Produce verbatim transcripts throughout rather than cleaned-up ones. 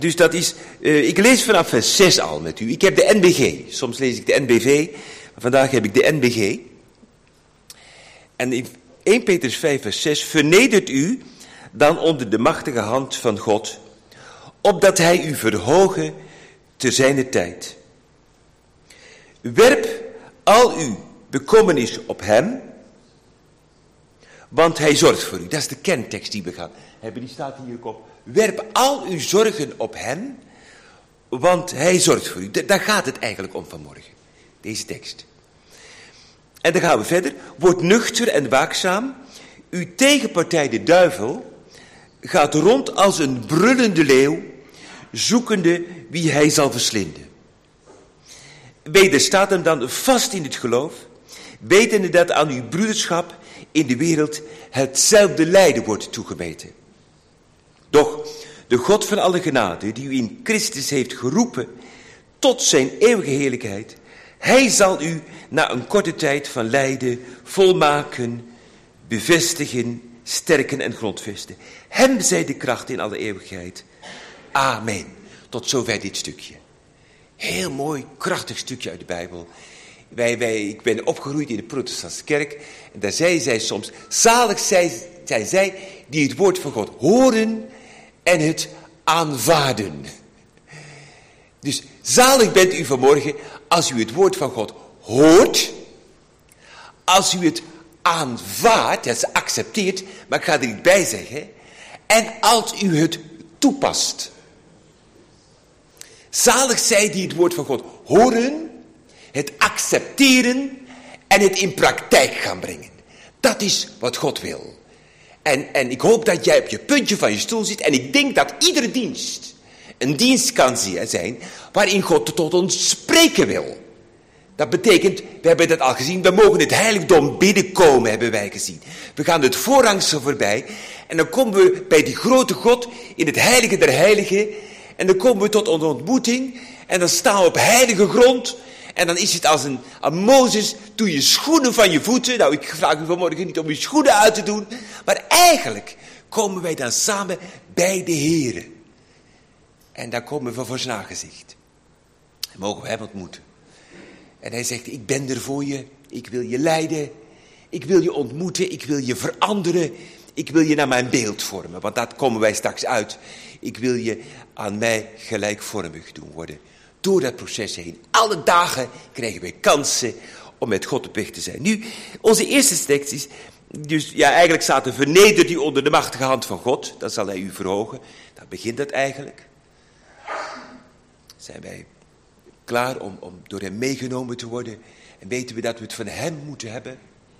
Dus dat is, uh, ik lees vanaf vers zes al met u. Ik heb de N B G, soms lees ik de N B V, maar vandaag heb ik de N B G. En in eerste Petrus vijf vers zes, vernedert u dan onder de machtige hand van God, opdat hij u verhoge te zijner tijd. Werp al uw bekommernis op hem, want hij zorgt voor u. Dat is de kerntekst die we gaan hebben, die staat hier ook op. Werp al uw zorgen op hem, want hij zorgt voor u. Daar gaat het eigenlijk om vanmorgen, deze tekst. En dan gaan we verder. Word nuchter en waakzaam. Uw tegenpartij, de duivel, gaat rond als een brullende leeuw, zoekende wie hij zal verslinden. Wederstaat hem dan vast in het geloof, wetende dat aan uw broederschap in de wereld hetzelfde lijden wordt toegemeten. Doch de God van alle genade, die u in Christus heeft geroepen tot zijn eeuwige heerlijkheid, hij zal u na een korte tijd van lijden volmaken, bevestigen, sterken en grondvesten. Hem zij de kracht in alle eeuwigheid. Amen. Tot zover dit stukje. Heel mooi, krachtig stukje uit de Bijbel. Wij, wij, ik ben opgegroeid in de protestantse kerk. En daar zei zij soms, zalig zijn, zijn zij die het woord van God horen en het aanvaarden. Dus zalig bent u vanmorgen als u het woord van God hoort, als u het aanvaardt, dat is accepteert, maar ik ga er niet bij zeggen, en als u het toepast. Zalig zij die het woord van God horen, het accepteren en het in praktijk gaan brengen. Dat is wat God wil. En, en ik hoop dat jij op je puntje van je stoel zit en ik denk dat iedere dienst een dienst kan zijn waarin God tot ons spreken wil. Dat betekent, we hebben dat al gezien, we mogen het heiligdom binnenkomen, hebben wij gezien. We gaan het voorhangsel voorbij en dan komen we bij die grote God in het heilige der heiligen. En dan komen we tot een ontmoeting en dan staan we op heilige grond. En dan is het als een, aan Mozes, doe je schoenen van je voeten. Nou, ik vraag u vanmorgen niet om je schoenen uit te doen. Maar eigenlijk komen wij dan samen bij de Heere. En dan komen we voor zijn aangezicht. Dan mogen we hem ontmoeten. En hij zegt, ik ben er voor je. Ik wil je leiden. Ik wil je ontmoeten. Ik wil je veranderen. Ik wil je naar mijn beeld vormen. Want dat komen wij straks uit. Ik wil je aan mij gelijkvormig doen worden. Door dat proces heen. Alle dagen krijgen wij kansen om met God op weg te zijn. Nu, onze eerste tekst is, dus ja, eigenlijk staat er, vernedert u onder de machtige hand van God. Dan zal hij u verhogen. Dan begint dat eigenlijk. Zijn wij klaar om, om door hem meegenomen te worden. En weten we dat we het van hem moeten hebben.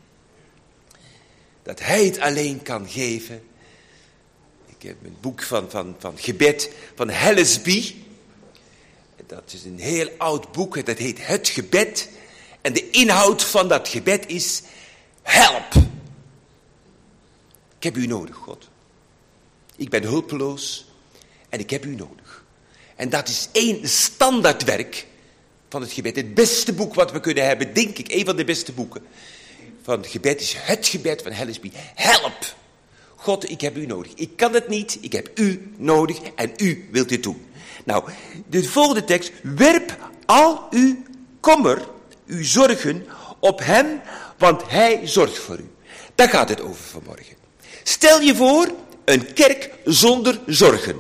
Dat hij het alleen kan geven. Ik heb een boek van, van, van gebed van Hellesby. Dat is een heel oud boek, dat heet Het Gebed. En de inhoud van dat gebed is, help. Ik heb u nodig, God. Ik ben hulpeloos en ik heb u nodig. En dat is één standaardwerk van het gebed. Het beste boek wat we kunnen hebben, denk ik, een van de beste boeken van het gebed is Het Gebed van Hellesby. Help. God, ik heb u nodig. Ik kan het niet, ik heb u nodig en u wilt dit doen. Nou, de volgende tekst. Werp al uw kommer, uw zorgen op hem, want hij zorgt voor u. Daar gaat het over vanmorgen. Stel je voor, een kerk zonder zorgen.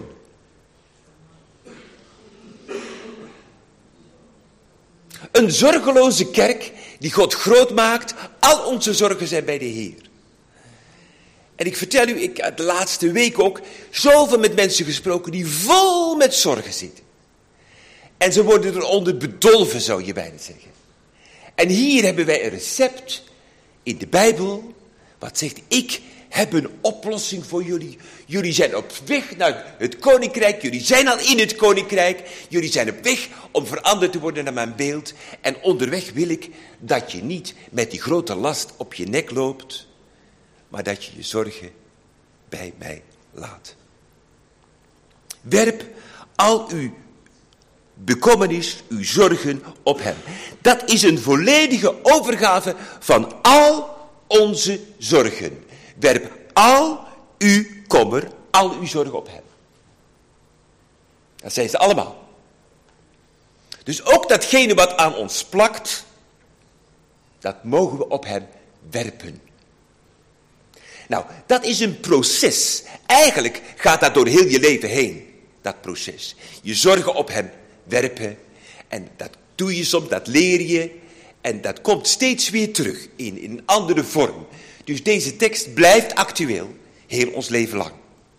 Een zorgeloze kerk die God groot maakt. Al onze zorgen zijn bij de Heer. En ik vertel u, ik heb de laatste week ook zoveel met mensen gesproken die vol met zorgen zitten. En ze worden eronder bedolven, zou je bijna zeggen. En hier hebben wij een recept in de Bijbel. Wat zegt, ik heb een oplossing voor jullie. Jullie zijn op weg naar het koninkrijk. Jullie zijn al in het koninkrijk. Jullie zijn op weg om veranderd te worden naar mijn beeld. En onderweg wil ik dat je niet met die grote last op je nek loopt. Maar dat je je zorgen bij mij laat. Werp al uw bekommernis, uw zorgen op hem. Dat is een volledige overgave van al onze zorgen. Werp al uw kommer, al uw zorgen op hem. Dat zijn ze allemaal. Dus ook datgene wat aan ons plakt, dat mogen we op hem werpen. Nou, dat is een proces. Eigenlijk gaat dat door heel je leven heen, dat proces. Je zorgen op hem werpen. En dat doe je soms, dat leer je. En dat komt steeds weer terug in, in een andere vorm. Dus deze tekst blijft actueel, heel ons leven lang.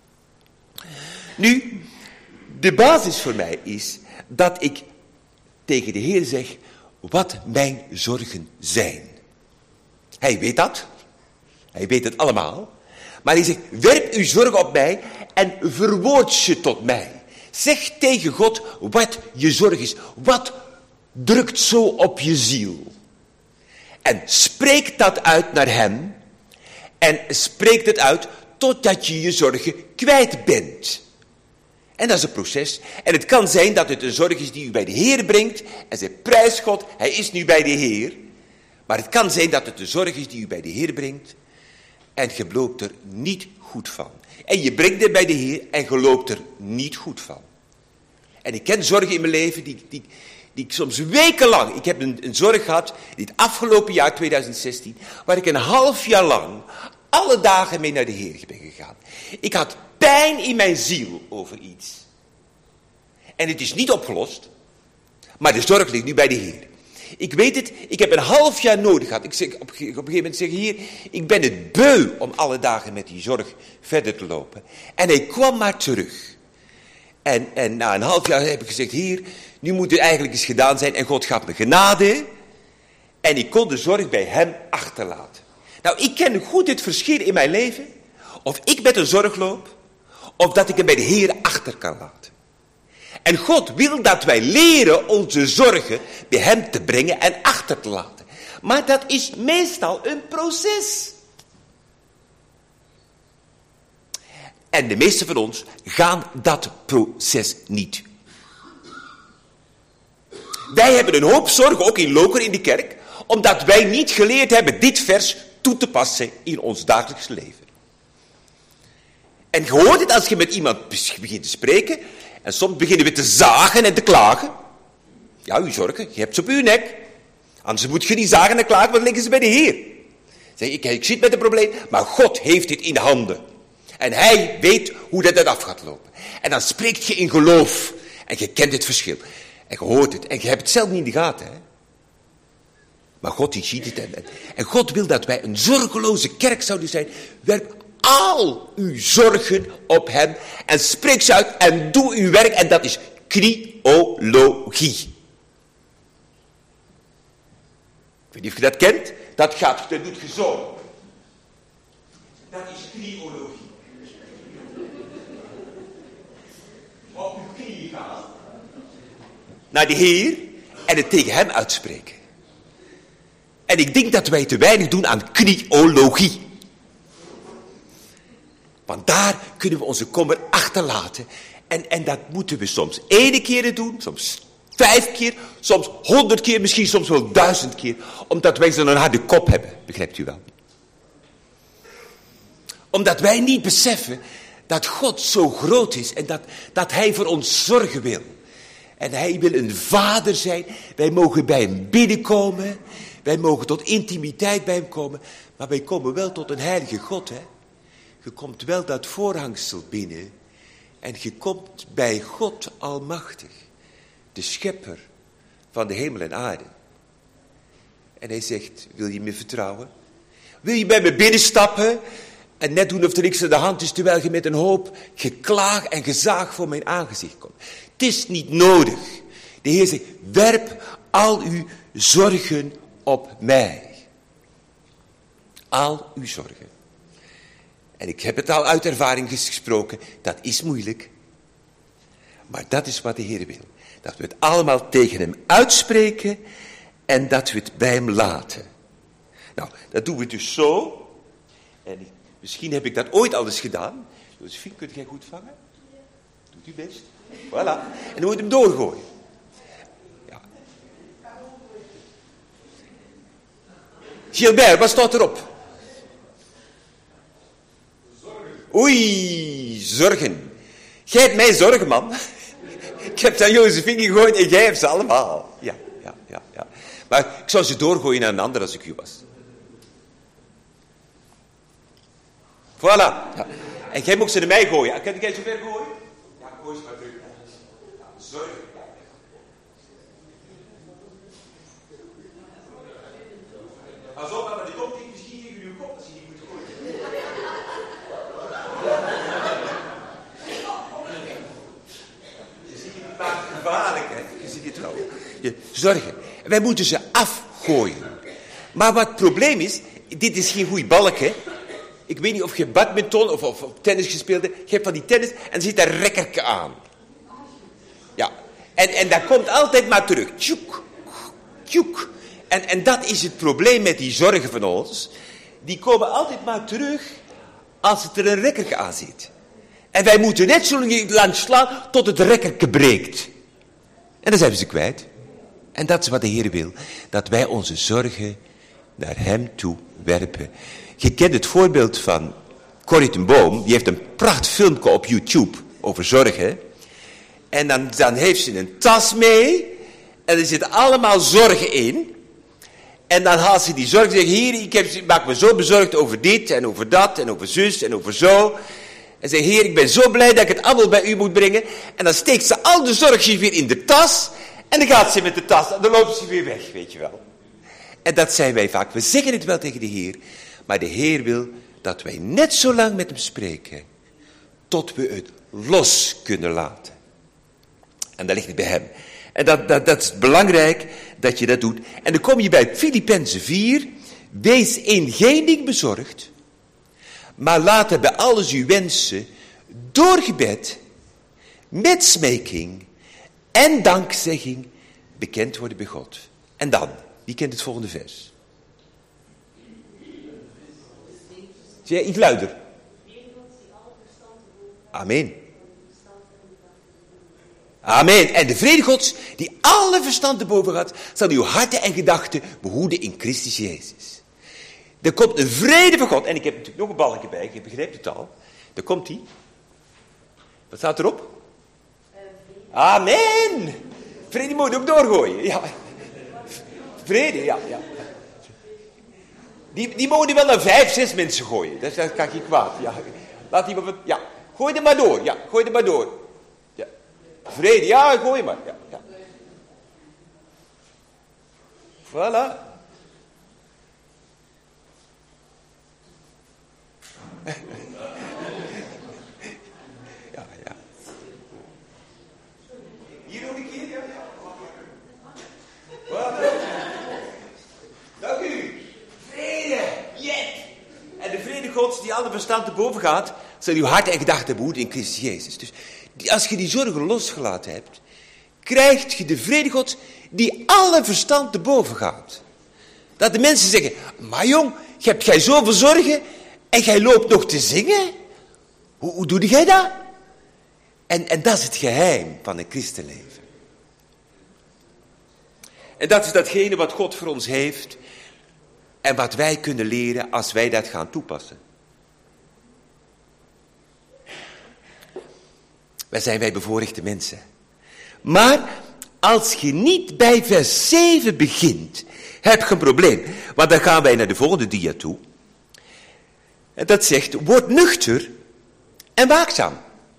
Nu, de basis voor mij is dat ik tegen de Heer zeg wat mijn zorgen zijn. Hij weet dat. Hij weet het allemaal. Maar hij zegt, werp uw zorgen op mij en verwoord ze tot mij. Zeg tegen God wat je zorg is. Wat drukt zo op je ziel? En spreek dat uit naar hem. En spreek het uit totdat je je zorgen kwijt bent. En dat is een proces. En het kan zijn dat het een zorg is die u bij de Heer brengt. En zegt, prijs God, hij is nu bij de Heer. Maar het kan zijn dat het een zorg is die u bij de Heer brengt. En je loopt er niet goed van. En je brengt het bij de Heer en je loopt er niet goed van. En ik ken zorgen in mijn leven die, die, die ik soms wekenlang... Ik heb een, een zorg gehad, dit afgelopen jaar tweeduizend zestien... waar ik een half jaar lang alle dagen mee naar de Heer ben gegaan. Ik had pijn in mijn ziel over iets. En het is niet opgelost. Maar de zorg ligt nu bij de Heer. Ik weet het, ik heb een half jaar nodig gehad. Ik zeg, op, op een gegeven moment zeg ik, Heer, ik ben het beu om alle dagen met die zorg verder te lopen. En hij kwam maar terug. En, en na een half jaar heb ik gezegd, Heer, nu moet het eigenlijk eens gedaan zijn. En God gaf me genade. En ik kon de zorg bij hem achterlaten. Nou, ik ken goed het verschil in mijn leven. Of ik met een zorg loop, of dat ik hem bij de Heer achter kan laten. En God wil dat wij leren onze zorgen bij hem te brengen en achter te laten. Maar dat is meestal een proces. En de meesten van ons gaan dat proces niet. Wij hebben een hoop zorgen, ook in Lokeren in de kerk, omdat wij niet geleerd hebben dit vers toe te passen in ons dagelijks leven. En je hoort het als je met iemand begint te spreken. En soms beginnen we te zagen en te klagen. Ja, uw zorgen, je hebt ze op uw nek. Anders moet je niet zagen en klagen, want dan liggen ze bij de Heer. Zeg ik, ik zit met een probleem, maar God heeft dit in de handen. En hij weet hoe dat, dat af gaat lopen. En dan spreekt je in geloof. En je kent het verschil. En je hoort het. En je hebt het zelf niet in de gaten. Hè? Maar God die ziet het. En, en God wil dat wij een zorgeloze kerk zouden zijn. Werp al uw zorgen op hem. En spreek ze uit en doe uw werk. En dat is kriologie. Ik weet niet of je dat kent. Dat gaat, dat doet je zo. Dat is kriologie. Op uw knieën gaan. Naar de Heer. En het tegen hem uitspreken. En ik denk dat wij te weinig doen aan kriologie. Want daar kunnen we onze kommer achterlaten. En, en dat moeten we soms ene keer doen, soms vijf keer, soms honderd keer, misschien soms wel duizend keer. Omdat wij zo'n harde kop hebben, begrijpt u wel? Omdat wij niet beseffen dat God zo groot is en dat, dat hij voor ons zorgen wil. En hij wil een vader zijn. Wij mogen bij hem binnenkomen. Wij mogen tot intimiteit bij hem komen. Maar wij komen wel tot een heilige God, hè. Je komt wel dat voorhangsel binnen. En je komt bij God Almachtig. De schepper van de hemel en aarde. En hij zegt, wil je me vertrouwen? Wil je bij me binnenstappen? En net doen of er niks aan de hand is, terwijl je met een hoop geklaag en gezaag voor mijn aangezicht komt. Het is niet nodig. De Heer zegt, werp al uw zorgen op mij. Al uw zorgen. En ik heb het al uit ervaring gesproken, dat is moeilijk. Maar dat is wat de Heer wil. Dat we het allemaal tegen hem uitspreken en dat we het bij hem laten. Nou, dat doen we dus zo. En ik, misschien heb ik dat ooit al eens gedaan. Josephine, kunt jij goed vangen? Doet u best. Voilà. En dan moet je hem doorgooien. Ja. Gilbert, wat staat erop? Oei, zorgen. Jij hebt mij zorgen, man. ik heb ze aan Josephine gegooid en jij hebt ze allemaal. Ja, ja, ja, ja. Maar ik zou ze doorgooien naar een ander als ik u was. Voilà. Ja. En jij mocht ze naar mij gooien. Kan jij zo ver gooien? Ja, gooi ze maar terug. Ja, sorry. Pas op, maar die komt niet misschien in uw kop als je die moet gooien. Je ziet het vaak gevaarlijk, hè? Je ziet het wel. Je, zorgen. Wij moeten ze afgooien. Maar wat het probleem is, dit is geen goeie balk, hè? Ik weet niet of je badminton of, of, of tennis gespeeld hebt. Je hebt van die tennis en er zit daar rekkerke aan. Ja. En, en dat komt altijd maar terug. Tjoek, tjoek. En, en dat is het probleem met die zorgen van ons. Die komen altijd maar terug als het er een rekkerke aan zit. En wij moeten net zo lang slaan tot het rekkerke breekt. En dan zijn we ze kwijt. En dat is wat de Heer wil. Dat wij onze zorgen naar hem toe werpen. Je kent het voorbeeld van Corrie ten Boom. Die heeft een pracht filmpje op YouTube over zorgen. En dan, dan heeft ze een tas mee. En er zitten allemaal zorgen in. En dan haalt ze die zorgen en zegt, hier, ik, heb, ik maak me zo bezorgd over dit en over dat en over zus en over zo. En zegt, heer, ik ben zo blij dat ik het allemaal bij u moet brengen. En dan steekt ze al de zorgjes weer in de tas. En dan gaat ze met de tas en dan loopt ze weer weg, weet je wel. En dat zijn wij vaak. We zeggen het wel tegen de Heer. Maar de Heer wil dat wij net zo lang met hem spreken. Tot we het los kunnen laten. En dat ligt het bij hem. En dat, dat, dat is belangrijk dat je dat doet. En dan kom je bij Filippenzen vier. Wees in geen ding bezorgd. Maar laat bij alles uw wensen door gebed, met smeking en dankzegging bekend worden bij God. En dan, wie kent het volgende vers? Zie je, iets luider. Amen. Amen. En de vrede Gods, die alle verstand te boven gaat, zal uw harten en gedachten behoeden in Christus Jezus. Er komt een vrede van God. En ik heb natuurlijk nog een balkje bij, je begrijpt het al. Daar komt hij. Wat staat erop? Amen. Vrede moet je ook doorgooien. Ja. Vrede, ja. ja. Die, die mogen wel naar vijf, zes mensen gooien. Dat, dat kan niet kwaad. Ja. Laat die maar, ja. Gooi er maar door. Ja, gooi er maar door. Ja. Vrede, ja, gooi maar. Ja, ja. Voilà. ja, ja. Hier nog een keer, ja, ja. Wat? Dank u. Vrede, yes. En de vrede Gods die alle verstand te boven gaat, zal uw hart en gedachten behoeden in Christus Jezus. Dus die, als je die zorgen losgelaten hebt, krijg je de vrede Gods die alle verstand te boven gaat. Dat de mensen zeggen, maar jong, je hebt jij zoveel zorgen en jij loopt nog te zingen? Hoe, hoe doe jij dat? En, en dat is het geheim van een christenleven. En dat is datgene wat God voor ons heeft en wat wij kunnen leren als wij dat gaan toepassen. Wij zijn wij bevoorrechte mensen. Maar als je niet bij vers zeven begint, heb je een probleem. Want dan gaan wij naar de volgende dia toe. En dat zegt, word nuchter en waakzaam.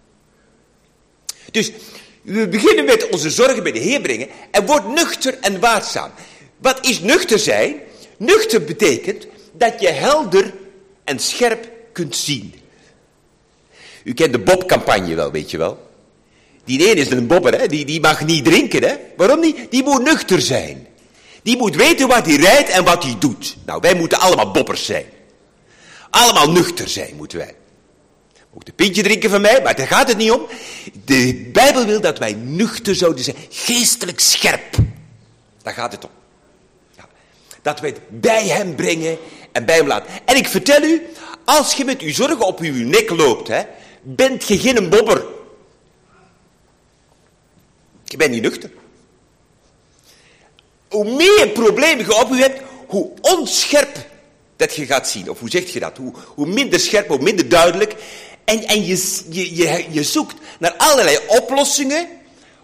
Dus we beginnen met onze zorgen bij de Heer brengen en word nuchter en waakzaam. Wat is nuchter zijn? Nuchter betekent dat je helder en scherp kunt zien. U kent de Bob-campagne wel, weet je wel. Die ene is een bobber, hè? Die, die mag niet drinken. Hè? Waarom niet? Die moet nuchter zijn. Die moet weten wat hij rijdt en wat hij doet. Nou, wij moeten allemaal bobbers zijn. Allemaal nuchter zijn moeten wij. Ook een pintje drinken van mij, maar daar gaat het niet om. De Bijbel wil dat wij nuchter zouden zijn. Geestelijk scherp. Daar gaat het om. Ja. Dat wij het bij hem brengen en bij hem laten. En ik vertel u, als je met uw zorgen op uw nek loopt, hè, bent je geen bobber. Je bent niet nuchter. Hoe meer problemen je op u hebt, hoe onscherp dat je gaat zien. Of hoe zeg je dat? Hoe, hoe minder scherp, hoe minder duidelijk. En, en je, je, je, je zoekt naar allerlei oplossingen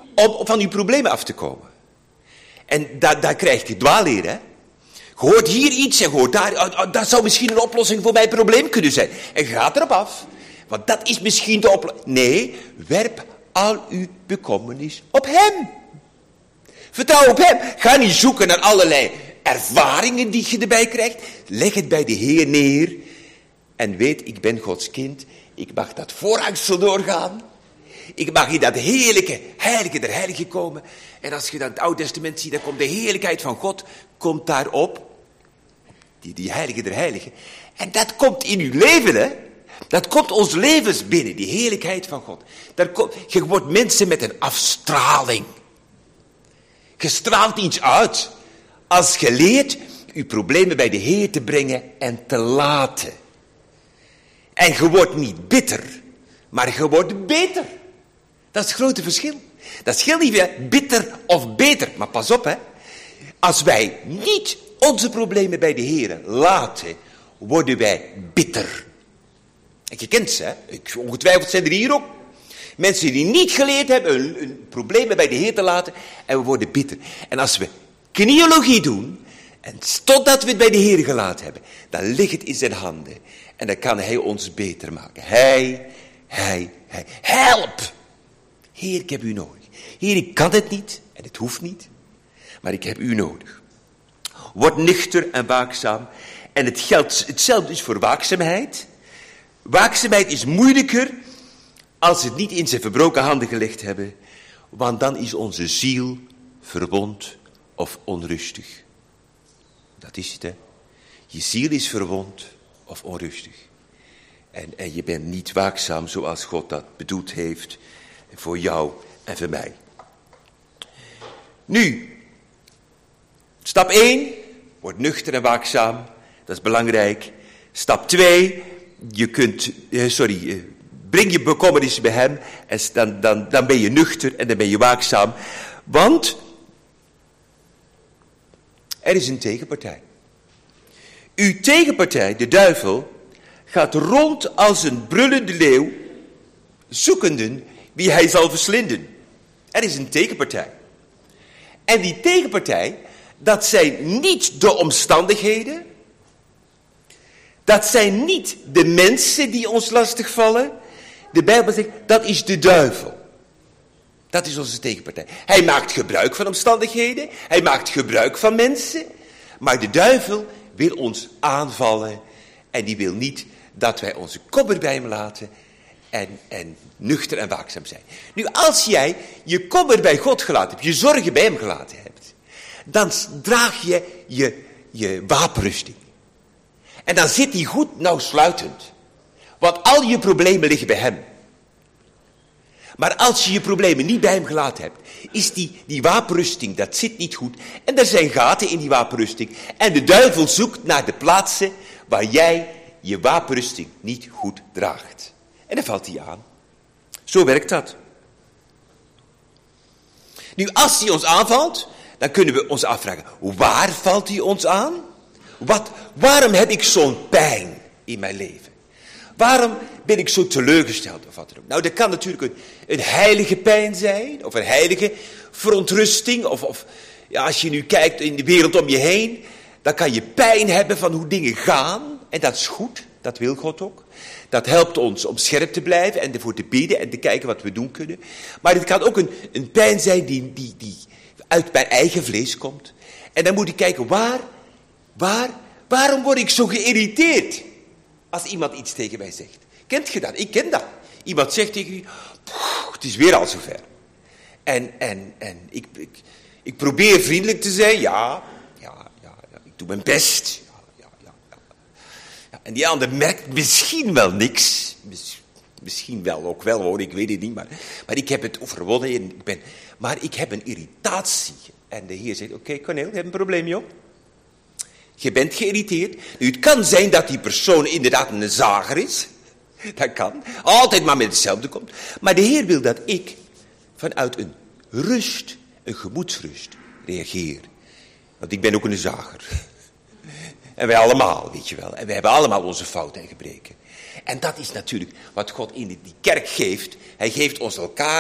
om van uw problemen af te komen. En daar, daar krijg je dwaalleer, hè. Je hoort hier iets en je hoort daar, oh, oh, dat zou misschien een oplossing voor mijn probleem kunnen zijn. En je gaat erop af, want dat is misschien de oplossing. Nee, werp al uw bekommernis op hem. Vertrouw op hem. Ga niet zoeken naar allerlei ervaringen die je erbij krijgt. Leg het bij de Heer neer. En weet, ik ben Gods kind. Ik mag dat voorhangsel doorgaan. Ik mag in dat heerlijke, heilige der heiligen komen. En als je dan het Oude Testament ziet, dan komt de heerlijkheid van God, komt daarop. Die, die heilige der heiligen. En dat komt in uw leven, hè. Dat komt ons levens binnen, die heerlijkheid van God. Daar komt, je wordt mensen met een afstraling. Je straalt iets uit. Als je leert je problemen bij de Heer te brengen en te laten. En je wordt niet bitter, maar je wordt beter. Dat is het grote verschil. Dat scheelt niet veel, bitter of beter. Maar pas op, hè. Als wij niet onze problemen bij de Heer laten, worden wij bitter. En je kent ze, hè. Ik, ongetwijfeld zijn er hier ook mensen die niet geleerd hebben hun, hun problemen bij de Heer te laten. En we worden bitter. En als we kniologie doen, en totdat we het bij de Heer gelaten hebben, dan ligt het in zijn handen. En dan kan hij ons beter maken. Hij, hij, hij. Help! Heer, ik heb u nodig. Heer, ik kan het niet. En het hoeft niet. Maar ik heb u nodig. Word nuchter en waakzaam. En het geldt hetzelfde is voor waakzaamheid. Waakzaamheid is moeilijker als we het niet in zijn verbroken handen gelegd hebben. Want dan is onze ziel verwond of onrustig. Dat is het, hè. Je ziel is verwond of onrustig. En, en je bent niet waakzaam zoals God dat bedoeld heeft voor jou en voor mij. Nu, stap één, word nuchter en waakzaam. Dat is belangrijk. Stap twee, je kunt, eh, sorry, eh, breng je bekommernissen bij hem. En dan, dan, dan ben je nuchter en dan ben je waakzaam. Want er is een tegenpartij. Uw tegenpartij, de duivel, gaat rond als een brullende leeuw, zoekende wie hij zal verslinden. Er is een tegenpartij. En die tegenpartij, dat zijn niet de omstandigheden, dat zijn niet de mensen die ons lastigvallen. De Bijbel zegt, dat is de duivel. Dat is onze tegenpartij. Hij maakt gebruik van omstandigheden, hij maakt gebruik van mensen, maar de duivel wil ons aanvallen en die wil niet dat wij onze kommer bij hem laten en, en nuchter en waakzaam zijn. Nu, als jij je kommer bij God gelaten hebt, je zorgen bij hem gelaten hebt, dan draag je je, je wapenrusting. En dan zit die goed nauwsluitend. Want al je problemen liggen bij hem. Maar als je je problemen niet bij hem gelaten hebt, is die, die wapenrusting, dat zit niet goed. En er zijn gaten in die wapenrusting. En de duivel zoekt naar de plaatsen waar jij je wapenrusting niet goed draagt. En dan valt hij aan. Zo werkt dat. Nu, als hij ons aanvalt, dan kunnen we ons afvragen, waar valt hij ons aan? Wat, waarom heb ik zo'n pijn in mijn leven? Waarom ben ik zo teleurgesteld of wat dan ook? Nou, dat kan natuurlijk een, een heilige pijn zijn, of een heilige verontrusting, of, of ja, als je nu kijkt in de wereld om je heen, dan kan je pijn hebben van hoe dingen gaan, en dat is goed, dat wil God ook. Dat helpt ons om scherp te blijven en ervoor te bidden en te kijken wat we doen kunnen. Maar het kan ook een, een pijn zijn die, die, die uit mijn eigen vlees komt. En dan moet ik kijken, waar, waar, waarom word ik zo geïrriteerd als iemand iets tegen mij zegt? Kent je dat? Ik ken dat. Iemand zegt tegen je, het is weer al zover. En, en, en ik, ik, ik probeer vriendelijk te zijn, ja, ja, ja, ja ik doe mijn best. Ja, ja, ja, ja. Ja, en die ander merkt misschien wel niks. Misschien wel ook wel hoor, ik weet het niet. Maar, maar ik heb het overwonnen. En ik ben, maar ik heb een irritatie. En de Heer zegt, oké okay, Cornel, je hebt een probleem joh. Je bent geïrriteerd. Nu, het kan zijn dat die persoon inderdaad een zager is. Dat kan. Altijd maar met hetzelfde komt. Maar de Heer wil dat ik vanuit een rust, een gemoedsrust, reageer. Want ik ben ook een zager. En wij allemaal, weet je wel. En we hebben allemaal onze fouten en gebreken. En dat is natuurlijk wat God in die kerk geeft. Hij geeft ons elkaar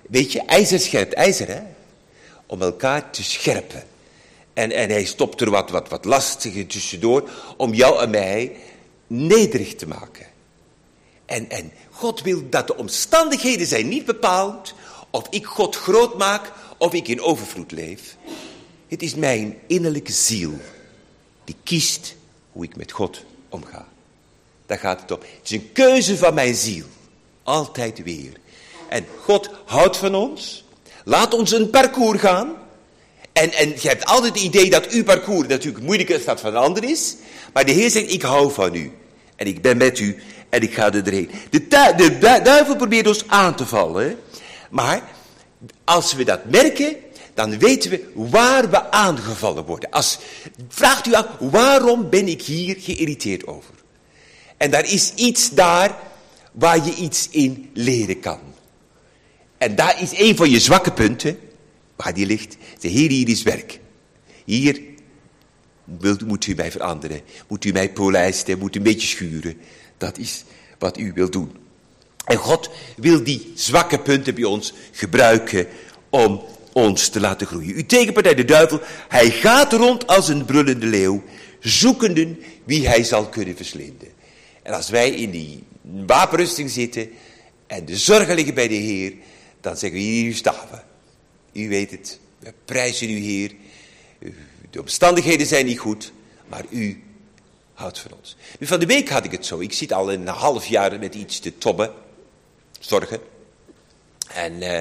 weet je, ijzer scherpt ijzer, hè? Om elkaar te scherpen. En, en hij stopt er wat, wat, wat lastige tussendoor om jou en mij nederig te maken. En, en God wil dat de omstandigheden zijn niet bepaald of ik God groot maak of ik in overvloed leef. Het is mijn innerlijke ziel die kiest hoe ik met God omga. Daar gaat het om. Het is een keuze van mijn ziel. Altijd weer. En God houdt van ons. Laat ons een parcours gaan. En, en je hebt altijd het idee dat uw parcours natuurlijk moeilijker is dan van een ander is. Maar de Heer zegt, ik hou van u. En ik ben met u. En ik ga er doorheen. De, du- de du- duivel probeert ons aan te vallen. Maar als we dat merken, dan weten we waar we aangevallen worden. Als, vraagt u af, waarom ben ik hier geïrriteerd over? En daar is iets daar waar je iets in leren kan. En daar is een van je zwakke punten, waar die ligt. De Heer, hier is werk. Hier wilt, moet u mij veranderen. Moet u mij polijsten, moet u een beetje schuren. Dat is wat u wilt doen. En God wil die zwakke punten bij ons gebruiken om ons te laten groeien. Uw tegenpartij, de duivel, hij gaat rond als een brullende leeuw, zoekende wie hij zal kunnen verslinden. En als wij in die wapenrusting zitten en de zorgen liggen bij de Heer, dan zeggen we, hier staan we. U weet het, we prijzen u, Heer. De omstandigheden zijn niet goed, maar u houdt van ons. Nu, van de week had ik het zo. Ik zit al een half jaar met iets te tobben, zorgen. En, uh,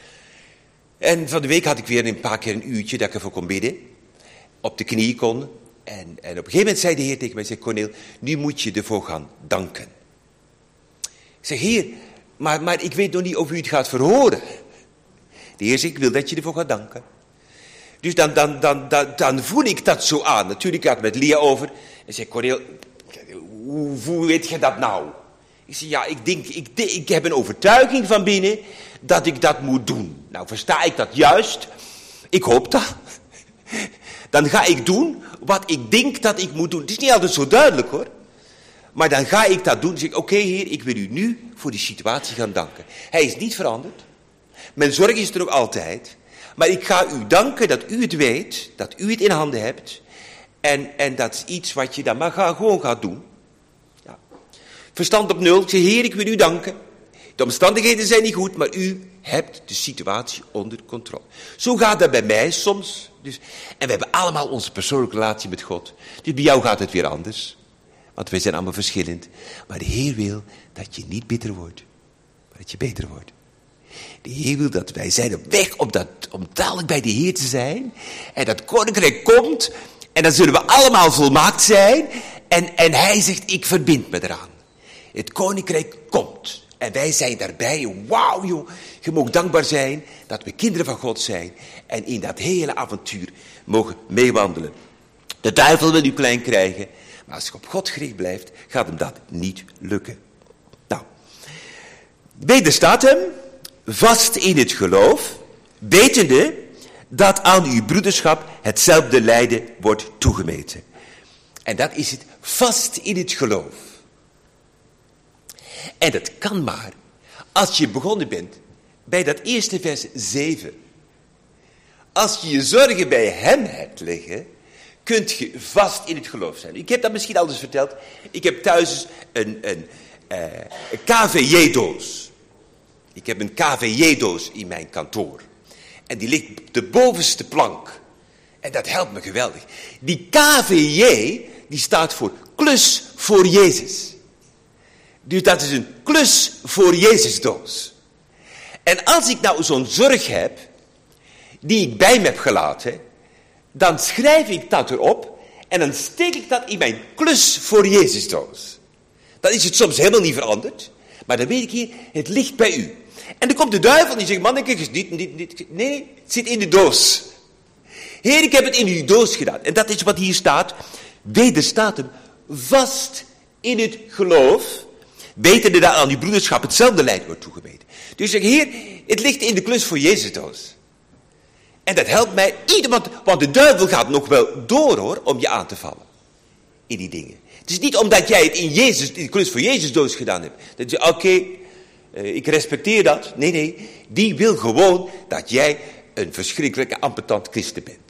en van de week had ik weer een paar keer een uurtje dat ik ervoor kon bidden. Op de knieën kon. En, en op een gegeven moment zei de Heer tegen mij, zei Corneel, nu moet je ervoor gaan danken. Ik zeg, Heer, maar, maar ik weet nog niet of u het gaat verhoren. De Heer zegt, ik wil dat je ervoor gaat danken. Dus dan, dan, dan, dan, dan voel ik dat zo aan. Natuurlijk had ik met Lia over. En zei, Corneel, hoe, hoe weet je dat nou? Ik zeg, ja, ik denk, ik, ik heb een overtuiging van binnen dat ik dat moet doen. Nou, versta ik dat juist? Ik hoop dat. Dan ga ik doen wat ik denk dat ik moet doen. Het is niet altijd zo duidelijk, hoor. Maar dan ga ik dat doen. Dan zeg ik, oké, okay, Heer, ik wil u nu voor die situatie gaan danken. Hij is niet veranderd. Mijn zorg is er nog altijd. Maar ik ga u danken dat u het weet, dat u het in handen hebt. En, en dat is iets wat je dan maar ga, gewoon gaat doen. Ja. Verstand op nul. Ik zeg, Heer, ik wil u danken. De omstandigheden zijn niet goed, maar u hebt de situatie onder controle. Zo gaat dat bij mij soms. Dus, en we hebben allemaal onze persoonlijke relatie met God. Dus bij jou gaat het weer anders. Want wij zijn allemaal verschillend. Maar de Heer wil dat je niet bitter wordt, maar dat je beter wordt. De Heer wil dat wij zijn op weg om, dat, om dadelijk bij de Heer te zijn. En dat koninkrijk komt. En dan zullen we allemaal volmaakt zijn. En, en hij zegt, ik verbind me eraan. Het koninkrijk komt. En wij zijn daarbij. Wauw, joh. Je mag dankbaar zijn dat we kinderen van God zijn. En in dat hele avontuur mogen meewandelen. De duivel wil u klein krijgen. Maar als je op God gericht blijft, gaat hem dat niet lukken. Nou. Wederstaat hem. Vast in het geloof, wetende dat aan uw broederschap hetzelfde lijden wordt toegemeten. En dat is het, vast in het geloof. En dat kan maar als je begonnen bent bij dat eerste vers zeven. Als je je zorgen bij hem hebt liggen, kunt je vast in het geloof zijn. Ik heb dat misschien al eens verteld. Ik heb thuis een, een, uh, een K V J-doos. Ik heb een K V J-doos in mijn kantoor. En die ligt op de bovenste plank. En dat helpt me geweldig. Die K V J, die staat voor klus voor Jezus. Dus dat is een klus voor Jezus doos. En als ik nou zo'n zorg heb, die ik bij me heb gelaten, dan schrijf ik dat erop en dan steek ik dat in mijn klus voor Jezus doos. Dan is het soms helemaal niet veranderd, maar dan weet ik hier, het ligt bij u. En dan komt de duivel en die zegt, manneke, is niet, niet, niet, nee, het zit in de doos. Heer, ik heb het in uw doos gedaan. En dat is wat hier staat. Wederstaat hem vast in het geloof, wetende dat aan uw broederschap hetzelfde lijden wordt toegemeten. Dus zeg, Heer, het ligt in de klus voor Jezus doos. En dat helpt mij ieder, want, want de duivel gaat nog wel door, hoor, om je aan te vallen. In die dingen. Het is niet omdat jij het in Jezus, in de klus voor Jezus doos gedaan hebt. Dat je, oké, okay, Uh, ik respecteer dat. Nee, nee. Die wil gewoon dat jij een verschrikkelijke ambetant christen bent.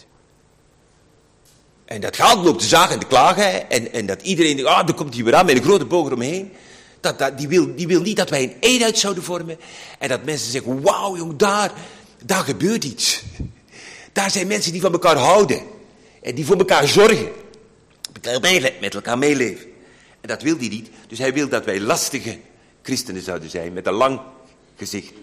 En dat gaat loopt te zagen en te klagen. En, en dat iedereen denkt, ah, dan komt hij weer aan met een grote boog eromheen. Dat, dat, die, wil, die wil niet dat wij een eenheid zouden vormen. En dat mensen zeggen, wauw jong, daar, daar gebeurt iets. Daar zijn mensen die van elkaar houden. En die voor elkaar zorgen. Met elkaar meeleven. En dat wil hij niet. Dus hij wil dat wij lastige christenen zouden zijn. Met een lang gezicht.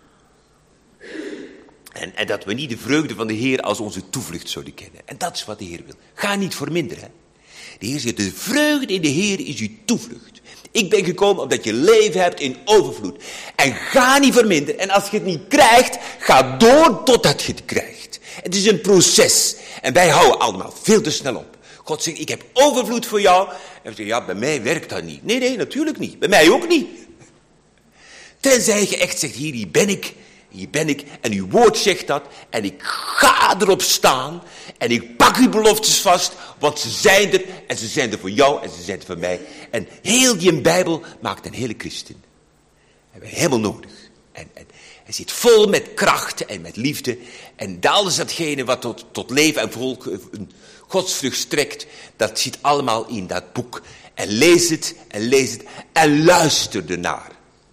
En, en dat we niet de vreugde van de Heer als onze toevlucht zouden kennen. En dat is wat de Heer wil. Ga niet verminderen. De Heer zegt, de vreugde in de Heer is uw toevlucht. Ik ben gekomen omdat je leven hebt in overvloed. En ga niet verminderen. En als je het niet krijgt, ga door totdat je het krijgt. Het is een proces. En wij houden allemaal veel te snel op. God zegt, ik heb overvloed voor jou. En we zeggen, ja, bij mij werkt dat niet. Nee, nee, natuurlijk niet. Bij mij ook niet. Tenzij je echt zegt, hier, hier ben ik. Hier ben ik. En uw woord zegt dat. En ik ga erop staan. En ik pak uw beloftes vast. Want ze zijn er. En ze zijn er voor jou. En ze zijn er voor mij. En heel die Bijbel maakt een hele christen. Dat hebben we helemaal nodig. En, en hij zit vol met kracht en met liefde. En alles datgene wat tot, tot leven en volk een godsvrucht strekt. Dat zit allemaal in dat boek. En lees het. En lees het. En luister ernaar.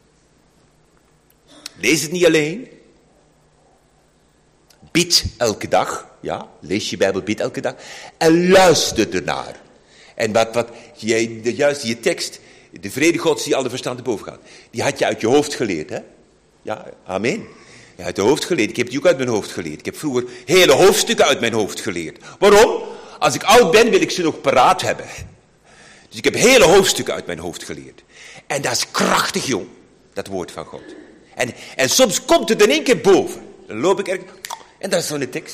Lees het niet alleen. Bid elke dag. Ja, lees je Bijbel, bid elke dag. En luister ernaar. En wat, wat jij, de, juist je tekst, de vrede Gods die alle verstand te boven gaat. Die had je uit je hoofd geleerd, hè? Ja, amen. Ja, uit je hoofd geleerd. Ik heb die ook uit mijn hoofd geleerd. Ik heb vroeger hele hoofdstukken uit mijn hoofd geleerd. Waarom? Als ik oud ben, wil ik ze nog paraat hebben. Dus ik heb hele hoofdstukken uit mijn hoofd geleerd. En dat is krachtig, jong. Dat woord van God. En, en soms komt het in één keer boven. Dan loop ik er. En dat is zo'n tekst.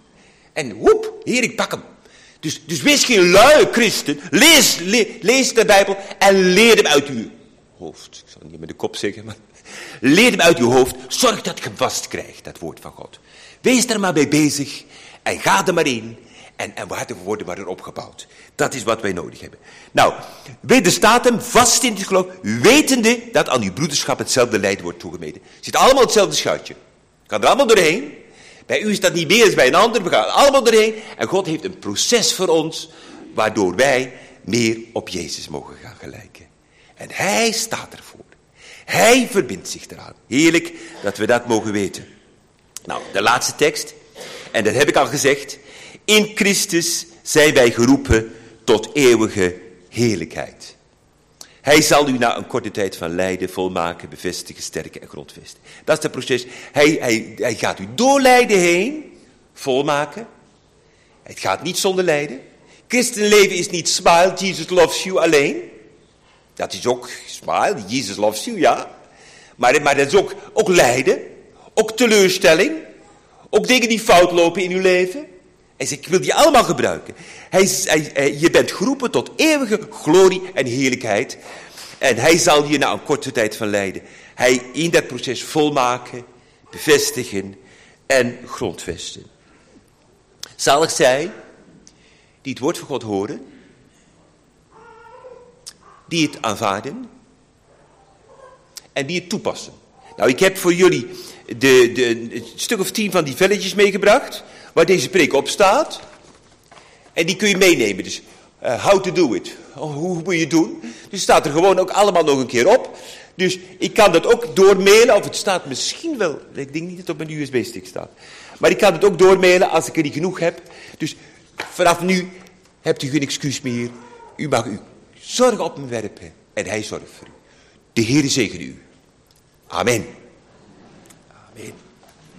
En woep, hier, ik pak hem. Dus, dus wees geen luie christen. Lees, le, lees de Bijbel en leer hem uit uw hoofd. Ik zal het niet met de kop zeggen, maar leer hem uit uw hoofd. Zorg dat je hem vast krijgt, dat woord van God. Wees er maar mee bezig en ga er maar in. En, en we worden maar erop gebouwd. Dat is wat wij nodig hebben. Nou, wederstaat hem vast in het geloof, wetende dat aan uw broederschap hetzelfde lijden wordt toegemeten. Het zit allemaal hetzelfde schuitje. Kan er allemaal doorheen. Bij u is dat niet meer als bij een ander. We gaan allemaal doorheen. En God heeft een proces voor ons, waardoor wij meer op Jezus mogen gaan gelijken. En hij staat ervoor. Hij verbindt zich eraan. Heerlijk dat we dat mogen weten. Nou, de laatste tekst. En dat heb ik al gezegd. In Christus zijn wij geroepen tot eeuwige heerlijkheid. Hij zal u na een korte tijd van lijden volmaken, bevestigen, sterken en grondvesten. Dat is het proces. Hij, hij, hij gaat u door lijden heen volmaken. Het gaat niet zonder lijden. Christenleven is niet smile, Jesus loves you alleen. Dat is ook smile, Jesus loves you, ja. Maar, maar dat is ook, ook lijden, ook teleurstelling, ook dingen die fout lopen in uw leven. Hij zegt, ik wil die allemaal gebruiken. Hij, hij, hij, je bent geroepen tot eeuwige glorie en heerlijkheid. En hij zal je na een korte tijd van lijden, hij in dat proces volmaken, bevestigen en grondvesten. Zalig zij die het woord van God horen, die het aanvaarden en die het toepassen. Nou, ik heb voor jullie de, de, een stuk of tien van die velletjes meegebracht, waar deze preek op staat. En die kun je meenemen. Dus uh, how to do it. Oh, hoe moet je het doen? Dus staat er gewoon ook allemaal nog een keer op. Dus ik kan dat ook doormailen. Of het staat misschien wel. Ik denk niet dat het op mijn U S B-stick staat. Maar ik kan het ook doormailen als ik er niet genoeg heb. Dus vanaf nu hebt u geen excuus meer. U mag u zorgen op hem werpen. En hij zorgt voor u. De Heer zegene u. Amen. Amen.